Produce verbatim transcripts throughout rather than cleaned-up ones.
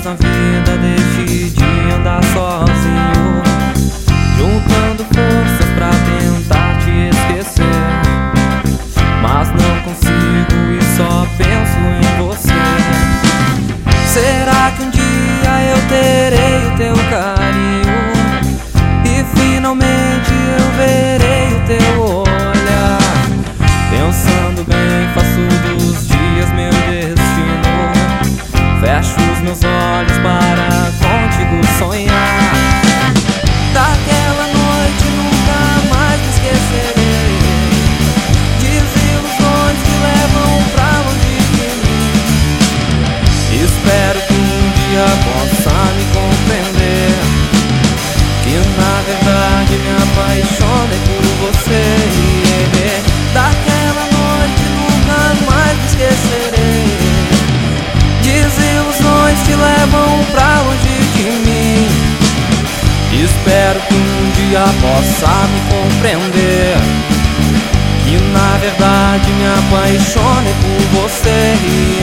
na vida decidi andar sozinho, juntando forças pra tentar te esquecer, mas não consigo e só penso em você. Será que um dia eu terei o teu carinho e finalmente eu verei o teu olhar? Pensando bem, faço dos dias meu destino, fecho os meus olhos para contigo sonhar. Daquela noite nunca mais me esquecerei, desilusões que levam pra longe de mim. Espero que um dia possa me compreender, que na verdade me apaixonei por você. Daquela noite nunca mais me esquecerei, desilusões te levam pra longe de mim. Espero que um dia possa me compreender, que na verdade me apaixonei por você.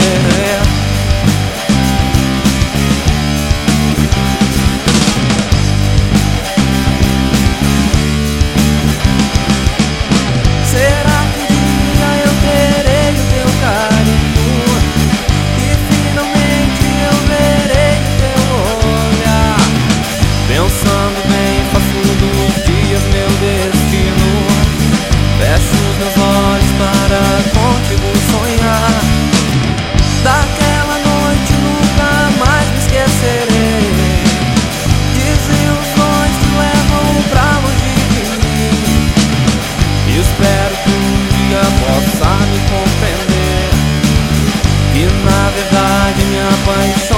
Será que um dia eu terei o teu carinho e finalmente eu verei o teu olhar? Pensando bem, faço dos dias meu destino, fecho os meus olhos para contigo sonhar. Daquela noite nunca mais me esquecerei, desilusões te levam pra longe de mim. Espero que um dia possa me compreender, que na verdade me apaixonei